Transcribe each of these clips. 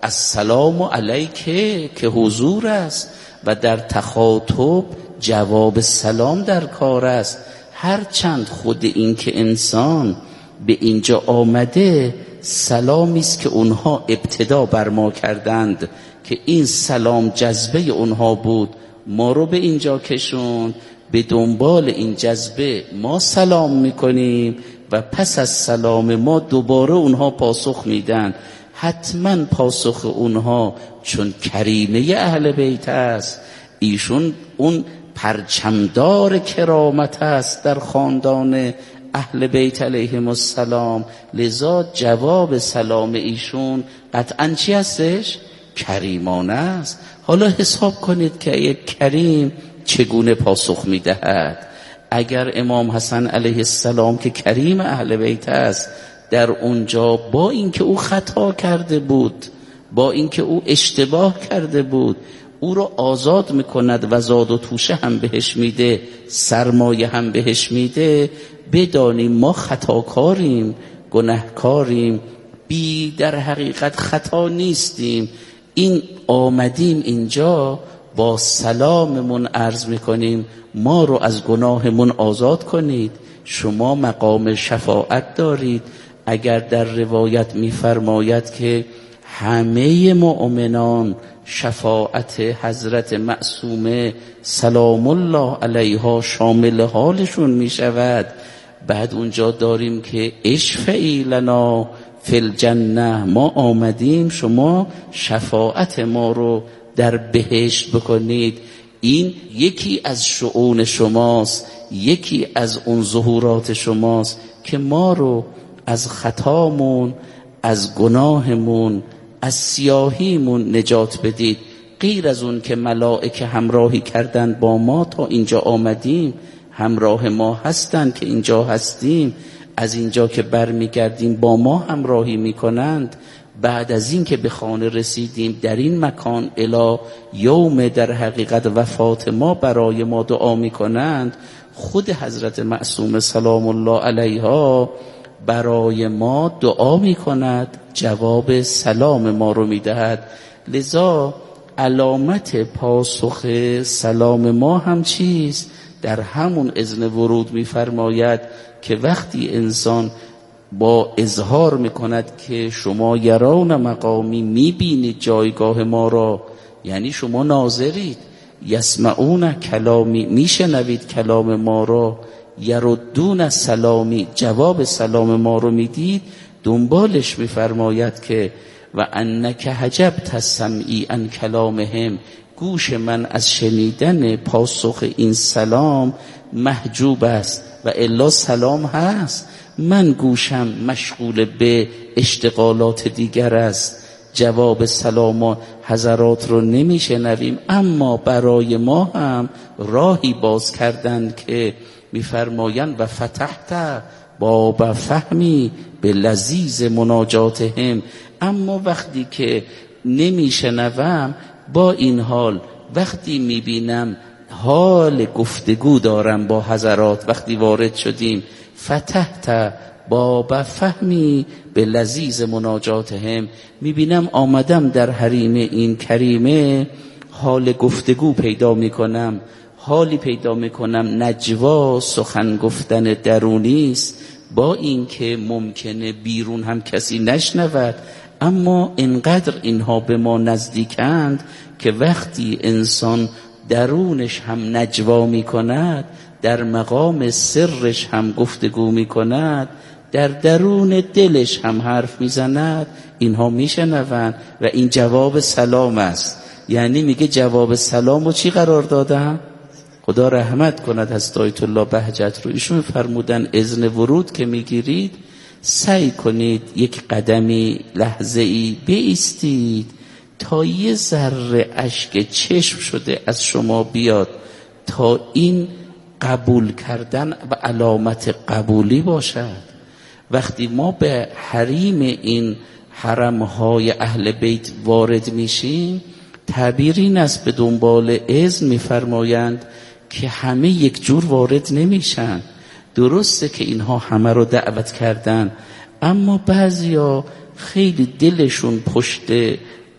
السلام علیکه که حضور است و در تخاطب جواب سلام در کار است. هرچند خود این که انسان به اینجا آمده سلامی است که اونها ابتدا بر ما کردند که این سلام جذبه اونها بود، ما رو به اینجا کشوند، به دنبال این جذبه ما سلام میکنیم و پس از سلام ما دوباره اونها پاسخ میدن. حتما پاسخ اونها چون کریمه اهل بیت است، ایشون اون پرچمدار کرامت است در خاندان اهل بیت علیهم السلام، لذا جواب سلام ایشون قطعاً چی هستش؟ کریمانه است. حالا حساب کنید که یک کریم چگونه پاسخ میدهد. اگر امام حسن علیه السلام که کریم اهل بیت است در اونجا با اینکه او خطا کرده بود، با اینکه او اشتباه کرده بود، او رو آزاد میکند و زاد و توشه هم بهش میده، سرمایه هم بهش میده، بدانیم ما خطاکاریم، گناهکاریم، بی در حقیقت خطا نیستیم. این آمدیم اینجا با سلاممون عرض میکنیم ما رو از گناهمون آزاد کنید. شما مقام شفاعت دارید. اگر در روایت میفرماید که همه مؤمنان شفاعت حضرت معصومه سلام الله علیها شامل حالشون می شود. بعد اونجا داریم که اشفعی لنا فی الجنه، ما آمدیم شما شفاعت ما رو در بهشت بکنید. این یکی از شؤون شماست، یکی از اون ظهورات شماست که ما رو از خطامون، از گناهمون، از سیاهیمون نجات بدید. غیر از اون که ملائکه همراهی کردن با ما تا اینجا آمدیم، همراه ما هستند که اینجا هستیم، از اینجا که برمیگردیم با ما همراهی میکنند. بعد از این که به خانه رسیدیم در این مکان الی یوم در حقیقت وفات ما برای ما دعا میکنند. خود حضرت معصومه سلام الله علیها برای ما دعا میکند، جواب سلام ما رو میدهد. لذا علامت پاسخ سلام ما هم چیست؟ در همون اذن ورود میفرماید که وقتی انسان با اظهار میکند که شما یرون مقامی، میبینید جایگاه ما را، یعنی شما ناظرید، یسمعون کلامی، میشنوید کلام ما را، یردون سلامی، جواب سلام ما رو میدید. دنبالش میفرماید که و انک حجبت سمعی عن کلامهم، گوش من از شنیدن پاسخ این سلام محجوب است و الا سلام هست، من گوشم مشغول به اشتغالات دیگر است، جواب سلام حضرات رو نمیشنویم. اما برای ما هم راهی باز کردند که میفرمایند و فتحت باب فهمی به لذیذ مناجاتهم. اما وقتی که نمیشنوم، با این حال وقتی میبینم حال گفتگو دارم با حضرات، وقتی وارد شدیم فتحت باب فهمی به لذیذ مناجاتهم، میبینم آمدم در حریم این کریمه، حال گفتگو پیدا میکنم، حالی پیدا میکنم نجوا، سخن گفتن درونی است، با اینکه ممکنه بیرون هم کسی نشنود، اما انقدر اینها به ما نزدیکند که وقتی انسان درونش هم نجوا میکند، در مقام سرش هم گفتگو میکند، در درون دلش هم حرف میزند، اینها میشنوند و این جواب سلام است. یعنی میگه جواب سلام رو چی قرار دادن؟ خدا رحمت کند حضرت آیت الله بهجت رو، ایشون فرمودن اذن ورود که میگیرید سعی کنید یک قدمی لحظه‌ای بایستید تا یه ذره اشک چشم شده از شما بیاد، تا این قبول کردن و علامت قبولی باشد. وقتی ما به حریم این حرمهای اهل بیت وارد میشیم، تعبیر این است، به دنبال اذن میفرمایند که همه یک جور وارد نمیشن. درسته که اینها همه رو دعوت کردن، اما بعضیا خیلی دلشون پشت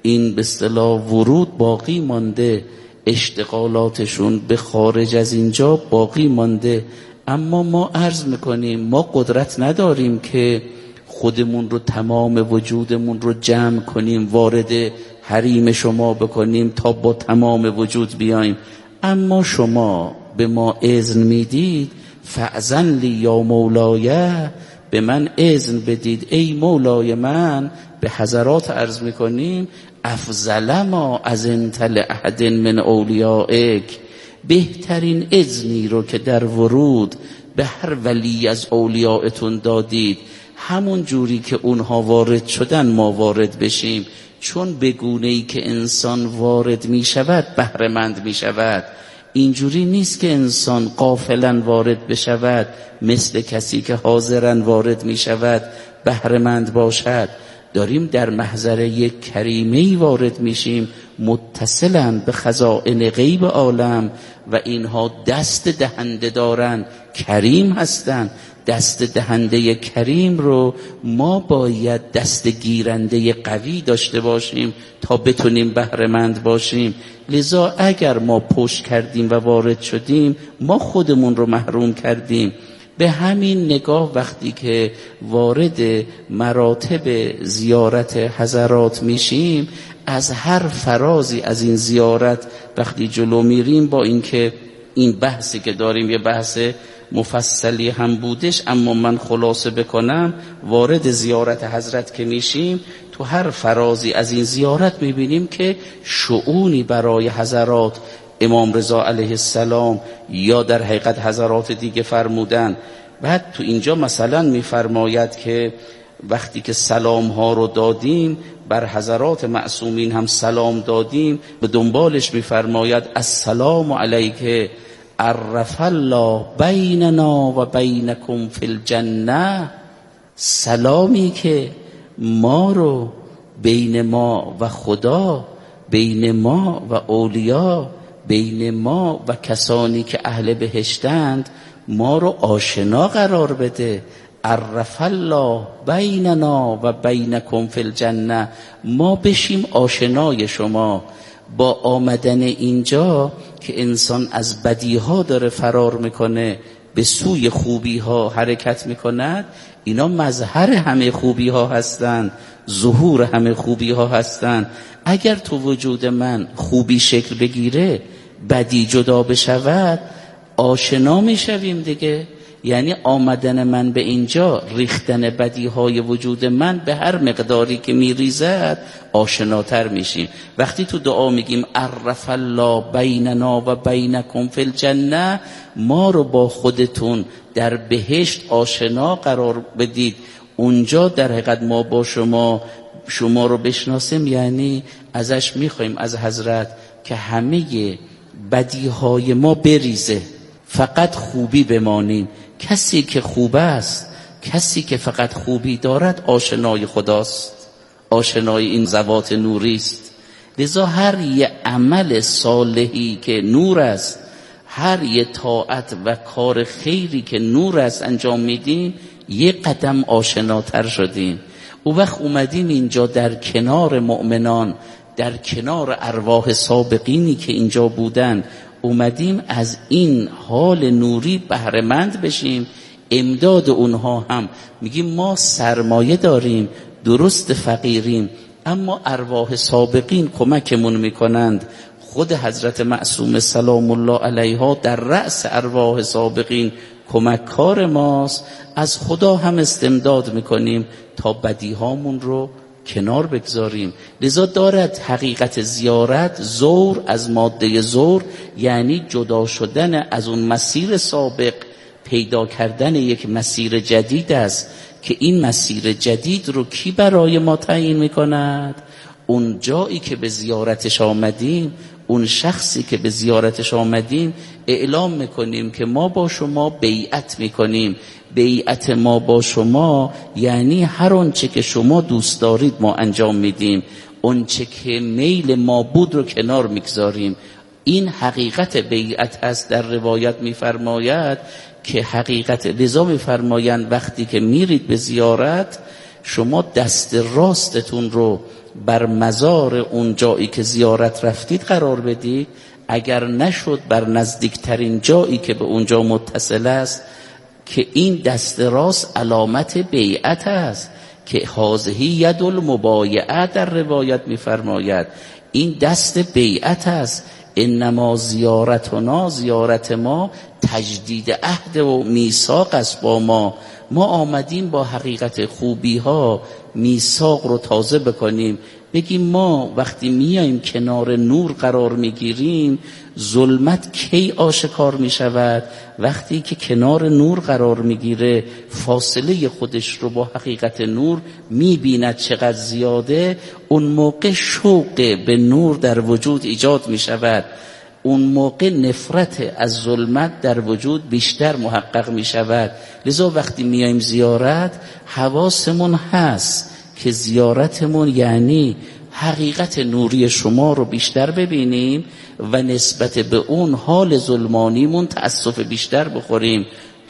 این به اصطلاح ورود باقی مانده، اشتغالاتشون به خارج از اینجا باقی مانده. اما ما عرض میکنیم ما قدرت نداریم که خودمون رو، تمام وجودمون رو جمع کنیم، وارد حریم شما بکنیم تا با تمام وجود بیایم. اما شما به ما اذن میدید، فأذن لی یا مولایه، به من اذن بدید ای مولای من. به حضرات عرض میکنیم افضل ما اذنت لأحد من اولیائک، بهترین اذنی رو که در ورود به هر ولی از اولیائتون دادید، همون جوری که اونها وارد شدن ما وارد بشیم. چون به گونه‌ای که انسان وارد می شود بهره مند می شود. اینجوری نیست که انسان غافلاً وارد بشود، مثل کسی که حاضراً وارد می شود بهره مند باشد. داریم در محضر یک کریمه‌ای وارد میشیم، متصلاً به خزائن غیب عالم، و اینها دست دهنده دارن، کریم هستن. دست دهنده کریم رو ما باید دست گیرنده قوی داشته باشیم تا بتونیم بهره مند باشیم. لذا اگر ما پشت کردیم و وارد شدیم، ما خودمون رو محروم کردیم. به همین نگاه وقتی که وارد مراتب زیارت حضرات میشیم، از هر فرازی از این زیارت وقتی جلو میریم، با اینکه این بحثی که داریم یه بحث مفصلی هم بودش، اما من خلاصه بکنم، وارد زیارت حضرت که میشیم، تو هر فرازی از این زیارت میبینیم که شؤونی برای حضرات امام رضا علیه السلام یا در حقیقت حضرات دیگه فرمودن. بعد تو اینجا مثلا میفرماید که وقتی که سلام ها رو دادیم، بر حضرات معصومین هم سلام دادیم، به دنبالش میفرماید السلام علیک عرف الله بیننا و بینکم فی الجنه، سلامی که ما رو بین ما و خدا، بین ما و اولیاء، بین ما و کسانی که اهل بهشتند، ما رو آشنا قرار بده. عرف الله بیننا و بینکم فی الجنه، ما بشیم آشنای شما. با آمدن اینجا که انسان از بدیها داره فرار میکنه، به سوی خوبی ها حرکت میکند، اینا مظهر همه خوبی ها هستند، ظهور همه خوبی ها هستند. اگر تو وجود من خوبی شکل بگیره، بدی جدا بشود، آشنا میشویم دیگه. یعنی آمدن من به اینجا، ریختن بدیهای وجود من به هر مقداری که میریزد آشناتر میشیم. وقتی تو دعا میگیم عرف الله بیننا و بینکم فی الجنه، ما رو با خودتون در بهشت آشنا قرار بدید. اونجا در حقیقت ما با شما رو بشناسیم. یعنی ازش میخوایم از حضرت که همه بدیهای ما بریزه، فقط خوبی بمانیم. کسی که خوب است، کسی که فقط خوبی دارد، آشنای خداست، آشنای این ذوات نوری است. لذا هر یه عمل صالحی که نور است، هر یه طاعت و کار خیری که نور است انجام میدیم، یه قدم آشناتر شدیم. او وقت اومدیم اینجا در کنار مؤمنان، در کنار ارواح سابقینی که اینجا بودن، اومدیم از این حال نوری بهره مند بشیم. امداد اونها هم میگیم ما سرمایه داریم، درست فقیریم، اما ارواح سابقین کمکمون میکنند. خود حضرت معصوم سلام الله علیها در رأس ارواح سابقین کمککار ماست. از خدا هم استمداد میکنیم تا بدیهامون رو کنار بگذاریم. لذا دارد حقیقت زیارت زور از ماده زور، یعنی جدا شدن از اون مسیر سابق، پیدا کردن یک مسیر جدید است که این مسیر جدید رو کی برای ما تعیین میکند؟ اون جایی که به زیارتش آمدیم، اون شخصی که به زیارتش آمدیم، اعلام میکنیم که ما با شما بیعت میکنیم. بیعت ما با شما یعنی هر آنچه که شما دوست دارید ما انجام میدیم، آنچه که میل ما بود رو کنار میگذاریم. این حقیقت بیعت هست. در روایت میفرماید که حقیقت، لذا میفرمایند وقتی که میرید به زیارت، شما دست راستتون رو بر مزار اون جایی که زیارت رفتید قرار بدید. اگر نشد بر نزدیکترین جایی که به اونجا متصل است، که این دست راست علامت بیعت است، که هذه ید المبایعه در روایت میفرماید این دست بیعت است. انما زیارتنا، زیارت ما تجدید عهد و میثاق است با ما. ما آمدیم با حقیقت خوبی ها میثاق رو تازه بکنیم. بگیم ما وقتی میایم کنار نور قرار میگیریم، ظلمت کی آشکار میشود؟ وقتی که کنار نور قرار میگیره، فاصله خودش رو با حقیقت نور میبیند چقدر زیاده، اون موقع شوق به نور در وجود ایجاد میشود. اون موقع نفرت از ظلمت در وجود بیشتر محقق میشود. لذا وقتی میایم زیارت، حواسمون هست که زیارتمون یعنی حقیقت نوری شما رو بیشتر ببینیم و نسبت به اون حال ظلمانیمون تأسف بیشتر بخوریم،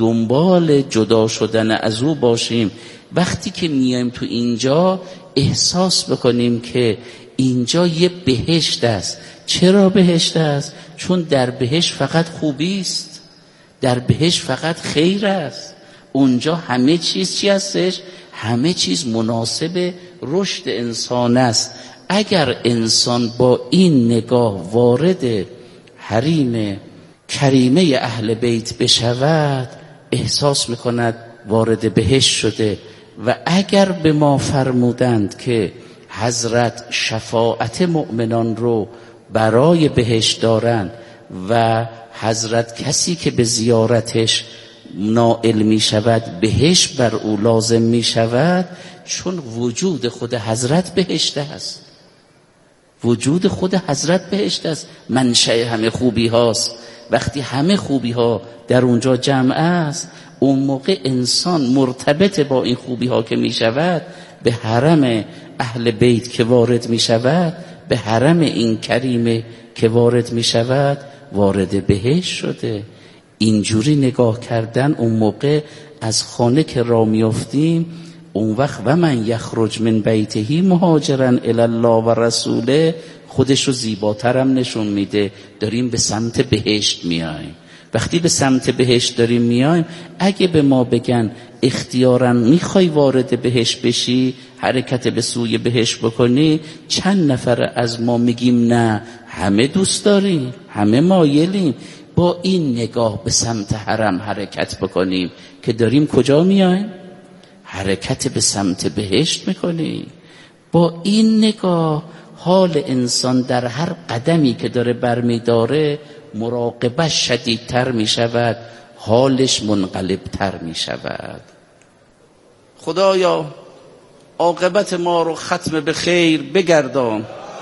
دنبال جدا شدن از او باشیم. وقتی که میایم تو اینجا احساس بکنیم که اینجا یه بهشت است. چرا بهشت است؟ چون در بهشت فقط خوبی است، در بهشت فقط خیر است. اونجا همه چیز چی هستش؟ همه چیز مناسب رشد انسان است. اگر انسان با این نگاه وارد حریم کریمه اهل بیت بشود، احساس میکند وارد بهشت شده. و اگر به ما فرمودند که حضرت شفاعت مؤمنان رو برای بهشت دارند و حضرت کسی که به زیارتش نائل می شود بهشت بر او لازم می شود، چون وجود خود حضرت بهشت است. وجود خود حضرت بهشت است، منشأ همه خوبی هاست. وقتی همه خوبی ها در اونجا جمع است، اون موقع انسان مرتبط با این خوبی ها که می شود، به حرم اهل بیت که وارد می شود، به حرم این کریمه که وارد می شود، وارد بهشت شده. اینجوری نگاه کردن، اون موقع از خانه که را میافتیم، اون وقت و من یخرج من بیته مهاجرا الی الله و رسوله خودش رو زیباترم نشون میده. داریم به سمت بهشت میایم. وقتی به سمت بهشت داریم میایم، اگه به ما بگن اختیاراً میخوای وارد بهشت بشی، حرکت به سوی بهشت بکنی، چند نفر از ما میگیم نه؟ همه دوست داریم، همه مایلیم با این نگاه به سمت حرم حرکت بکنیم که داریم کجا میایم؟ حرکت به سمت بهشت میکنیم. با این نگاه حال انسان در هر قدمی که داره برمیداره مراقبه شدیدتر میشود، حالش منقلبتر میشود. خدایا عاقبت ما رو ختم به خیر بگردان.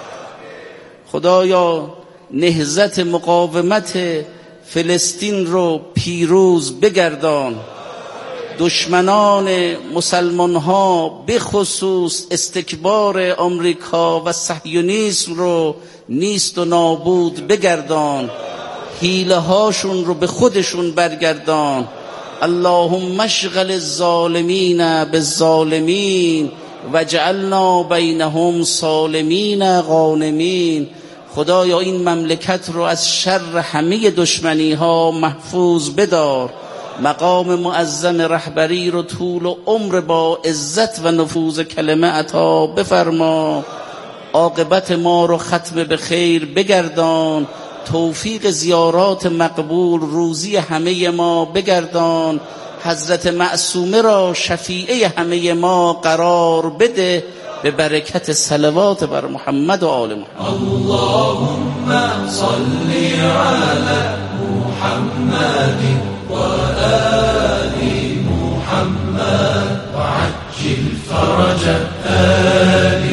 خدایا نهضت مقاومت فلسطین رو پیروز بگردان. دشمنان مسلمان ها به خصوص استکبار آمریکا و صهیونیسم رو نیست و نابود بگردان. حیله هاشون رو به خودشون برگردان. اللهم اشغل الظالمین بالظالمین وجعلنا بینهم سالمین غانمین. خدایا این مملکت رو از شر همه دشمنی ها محفوظ بدار. مقام معظم رهبری رو طول و عمر با عزت و نفوذ کلمه عطا بفرما. عاقبت ما رو ختم به خیر بگردان. توفیق زیارات مقبول روزی همه ما بگردان. حضرت معصومه را شفیعه همه ما قرار بده به برکت صلوات بر محمد و آل محمد. اللهم صل علی محمد و آل محمد و عجل فرج آل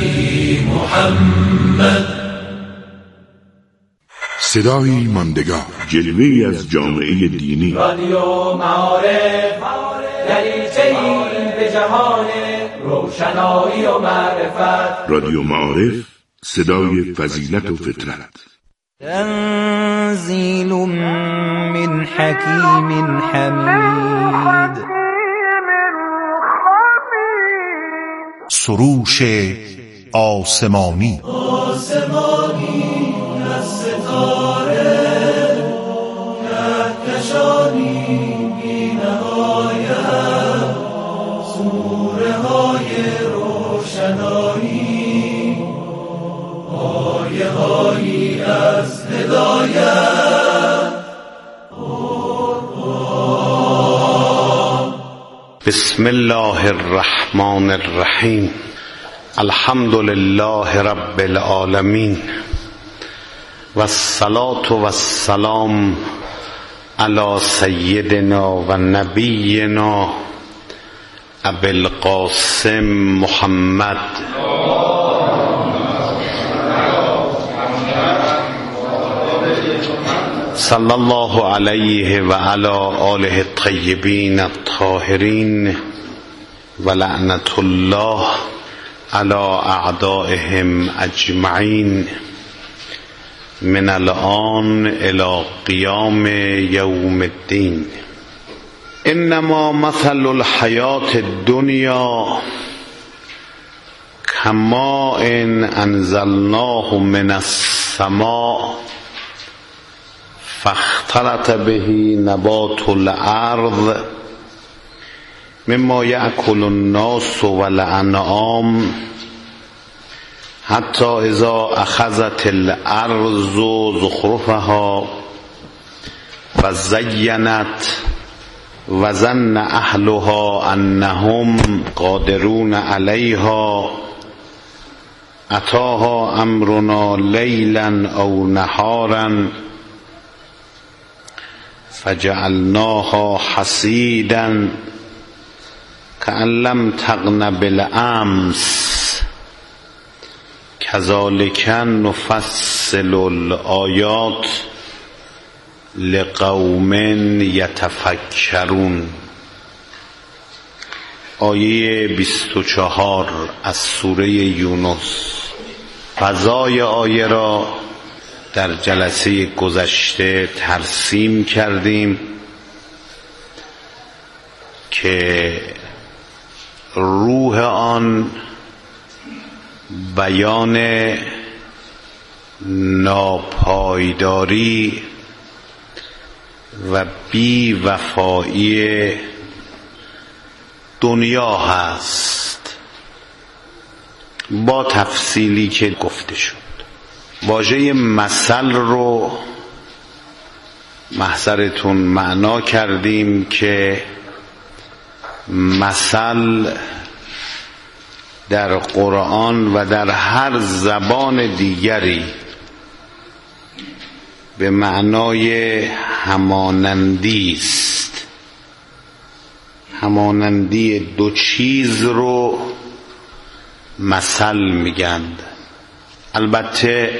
محمد. صدایی ماندگار، جلوه‌ای از جامعه دینی. رادیو معارف دریچه‌ای به جهان روشنایی و معرفت. رادیو معارف، صدای فضیلت و فطرت. تنزیل من حکیم حمید. سروش آسمانی آسمانی از ستاره کهکشانی بی نهایت سوره های روشنایی آیه هایی از هدایت. بسم الله الرحمن الرحیم. الحمد لله رب العالمین و الصلاة و السلام علی سیدنا و نبینا ابی القاسم محمد صلی الله علیه و علی آله الطیبین الطاهرین و لعنت الله علی اعدائهم اجمعین من الان الی قیام یوم الدین. انما مثل الحیات الدنیا کماء انزلناه من السماء فاختلط به نبات الارض مما یأکل الناس والانعام حتی اذا اخذت الارض زخرفها فزینت وظن اهلها انهم قادرون علیها اتاها امرنا لیلا او نهارا فجعلناها حصیدا کأن لم تغن بالامس کذالک نفصل الآیات لقوم یتفکرون. آیه 24 از سوره یونس. فضای آیه را در جلسه گذشته ترسیم کردیم که روح آن بیان ناپایداری و بی وفایی دنیا هست، با تفصیلی که گفته شد. واژه مثل رو محضرتون معنا کردیم که مثل در قرآن و در هر زبان دیگری به معنای همانندی است. همانندی دو چیز رو مثل میگند. البته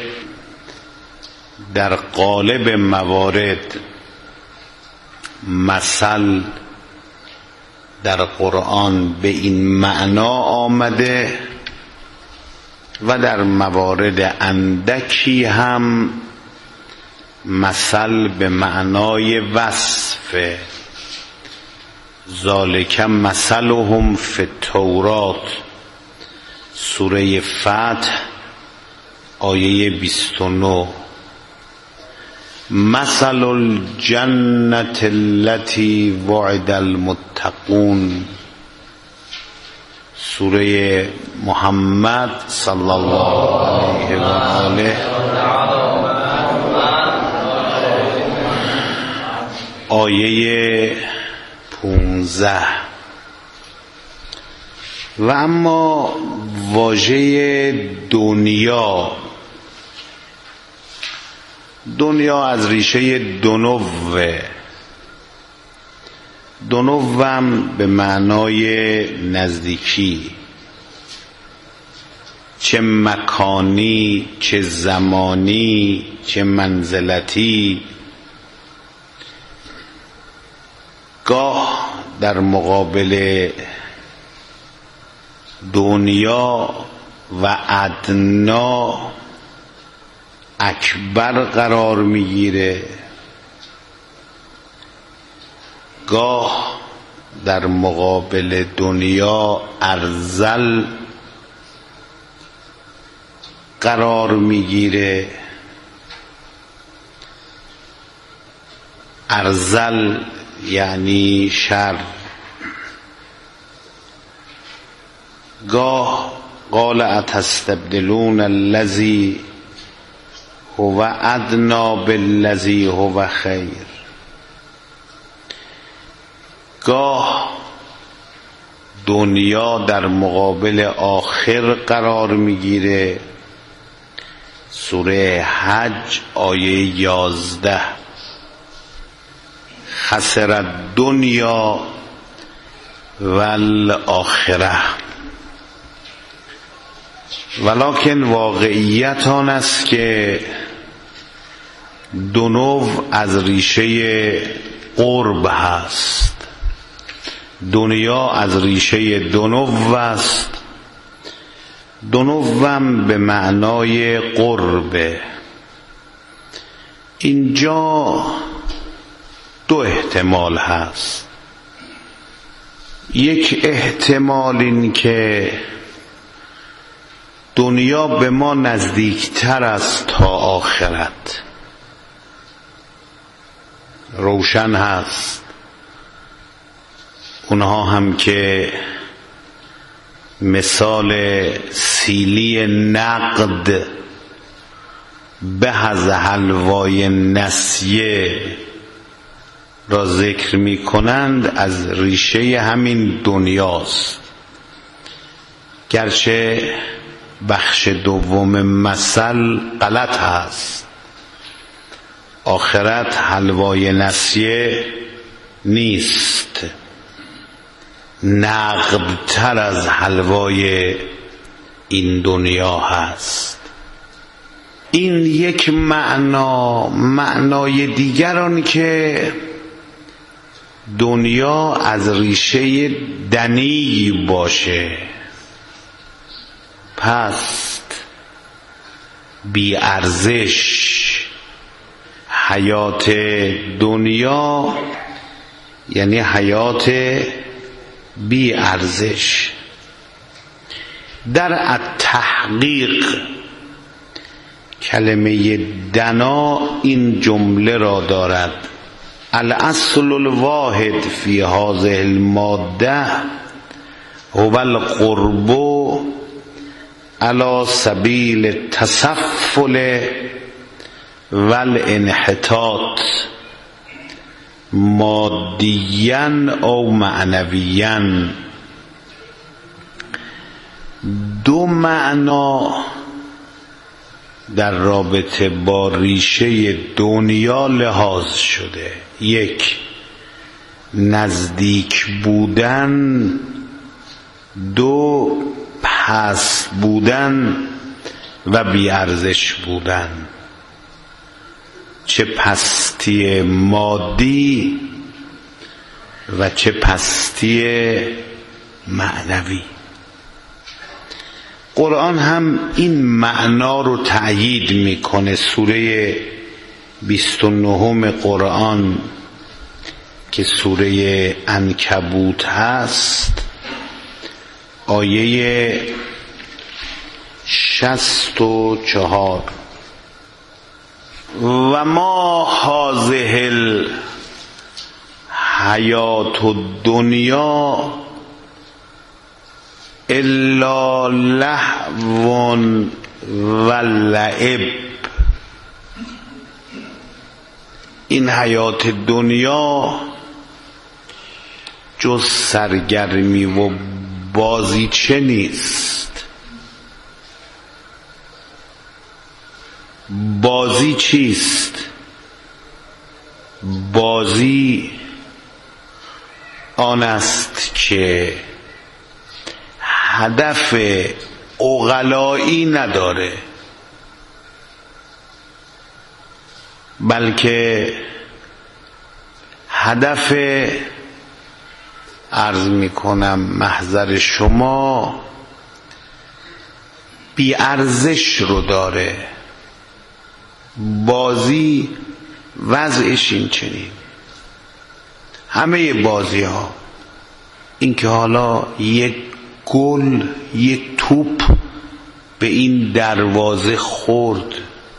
در غالب موارد مثل در قرآن به این معنا آمده و در موارد اندکی هم مثل به معنای وصف. ذالک مثلهم فی التورات سوره فتح آیه 29. مثل الجنة التي وعد المتقون سوره محمد صلی الله علیه و آله آیه 15. و اما واژه دنیا از ریشه دنوه. دنوم به معنای نزدیکی، چه مکانی، چه زمانی، چه منزلتی. گاه در مقابل دنیا و ادنا اکبر قرار میگیره، گاه در مقابل دنیا ارذل قرار میگیره. ارذل یعنی شر. گاه قال اتستبدلون الذی هو ادنی بالذی هو خیر. گاه دنیا در مقابل آخر قرار میگیره. سوره حج آیه 11 خسر الدنیا والآخره. ولکن واقعیت آن است که دنو از ریشه قرب هست. دنیا از ریشه دنو است. دنوم به معنای قربه. اینجا دو احتمال هست. یک احتمال این که دنیا به ما نزدیکتر است تا آخرت. روشن هست اونها هم که مثال سیلی نقد به از حلوای نسیه را ذکر می کنند از ریشه همین دنیاست. گرچه بخش دوم مثل غلط هست. آخرت حلوای نسیه نیست، نقدتر از حلوای این دنیا هست. این یک معنای دیگر آن که دنیا از ریشه دنی باشه، پس بی ارزش. حیات دنیا یعنی حیات بی ارزش. در التحقیق کلمه دنا این جمله را دارد: الاصل الواحد فی هذه الماده هو القرب علی سبیل التسفل والانحطاط مادیاً او معنویاً. دو معنا در رابطه با ریشه دنیا لحاظ شده: یک، نزدیک بودن، دو، پست بودن و بیارزش بودن. چه پستی مادی و چه پستی معنوی. قرآن هم این معنا رو تأیید میکنه. سوره 29 قرآن که سوره عنکبوت هست آیه 64: و ما هذه الحیات الدنیا الا لهو و لعب. این حیات دنیا جز سرگرمی و بازیچه نیست. بازی چیست؟ بازی آن است که هدف عقلایی نداره، بلکه هدف، عرض میکنم محضر شما، بی ارزش رو داره. بازی وضعش این چنین. همه بازی ها این که حالا یک گل، یک توپ به این دروازه خورد،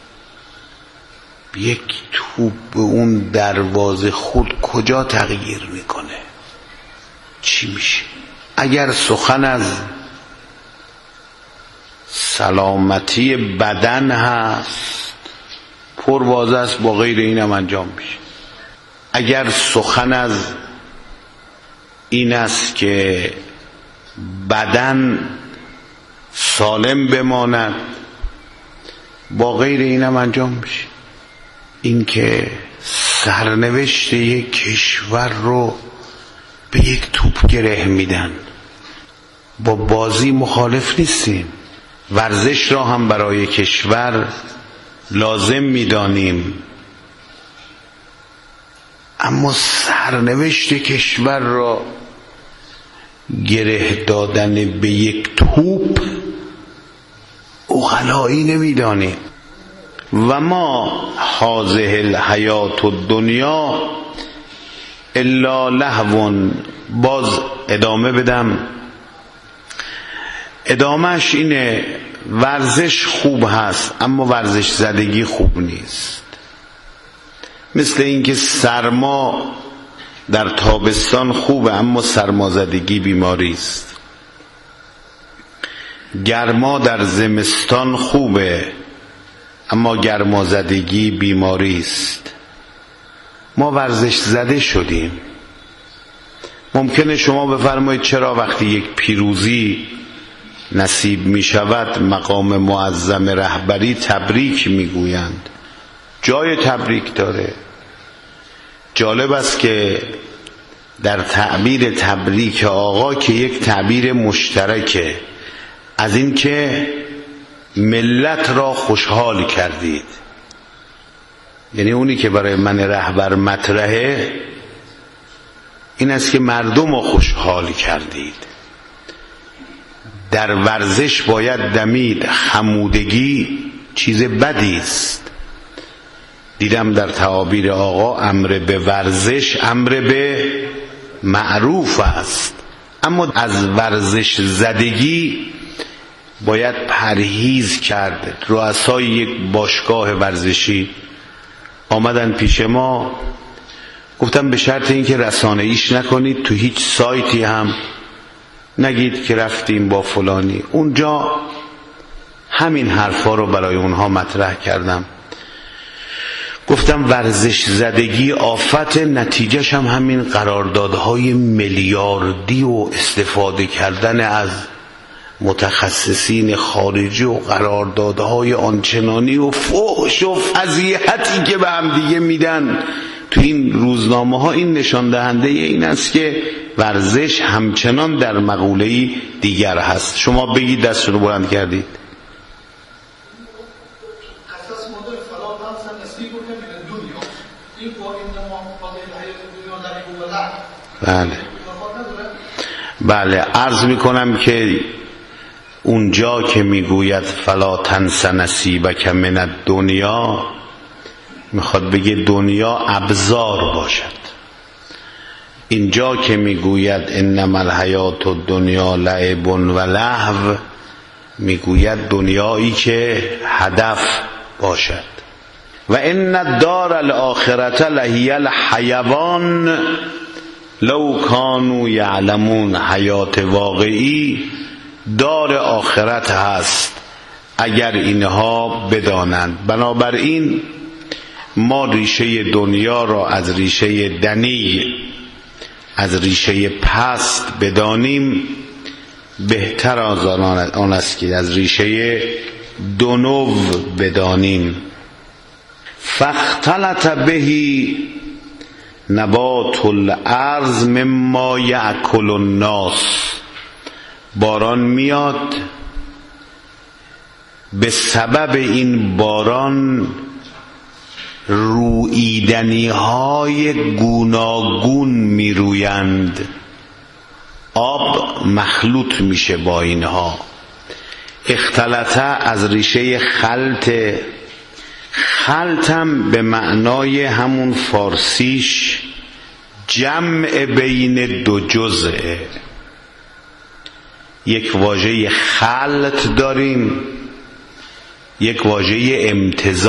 یک توپ به اون دروازه خورد، کجا تغییر میکنه؟ چی میشه؟ اگر سخن از سلامتی بدن هست پرواضح است، با غیر اینم انجام میشه. اگر سخن از این است که بدن سالم بماند، با غیر اینم انجام میشه. این که سرنوشت یک کشور رو به یک توپ گره میدن، با بازی مخالف نیستیم. ورزش را هم برای کشور لازم میدانیم، اما سرنوشت کشور را گره دادن به یک توپ عقلایی نمیدانیم. و ما هذه الحیات الدنیا الا لهو. باز ادامه بدم، ادامهش اینه: ورزش خوب هست اما ورزش زدگی خوب نیست. مثل اینکه سرما در تابستان خوبه اما سرمازدگی بیماری است. گرما در زمستان خوبه اما گرمازدگی بیماری است. ما ورزش زده شدیم. ممکنه شما بفرمایید چرا وقتی یک پیروزی نصیب می شود مقام معظم رهبری تبریک می گویند؟ جای تبریک داره. جالب است که در تعبیر تبریک آقا که یک تعبیر مشترکه، از این که ملت را خوشحال کردید، یعنی اونی که برای من رهبر مطرحه این است که مردم را خوشحال کردید. در ورزش باید دمید. خمودگی چیز بدی است. دیدم در تعابیر آقا امر به ورزش امر به معروف است، اما از ورزش زدگی باید پرهیز کرد. رؤسای یک باشگاه ورزشی آمدن پیش ما، گفتم به شرط اینکه رسانه‌ایش نکنید، تو هیچ سایتی هم نگید که رفتیم با فلانی. اونجا همین حرفا رو برای اونها مطرح کردم. گفتم ورزش زدگی آفت، نتیجهش هم همین قراردادهای میلیاردی و استفاده کردن از متخصصین خارجی و قراردادهای آنچنانی و فحش و فضیحتی که به هم دیگه میدن تو این روزنامه ها. این نشان دهنده این است که ورزش همچنان در مقوله‌ای دیگر هست. شما بگید دست رو بلند کردید. بله عرض میکنم که اونجا که میگوید فلا تنس نصیبک من الدنیا، میخواد بگه دنیا ابزار باشد. اینجا که میگوید انما الحیات الدنیا لعب و لهو، میگوید دنیایی که هدف باشد. و ان الدار الاخرة لهی الحیوان لو کانوا یعلمون. حیات واقعی دار آخرت هست اگر اینها بدانند. بنابراین ما ریشه دنیا را از ریشه دنی، از ریشه پست بدانیم، بهتر از آن است که از ریشه دنو بدانیم. فاختلط بهی نبات الارض مما یأکل الناس. باران میاد، به سبب این باران روییدنی های گوناگون میرویند. آب مخلوط میشه با اینها. اختلطه از ریشه خلطم به معنای همون فارسیش جمع بین دو جزء. یک واژه خلط داریم یک واژه امتزاج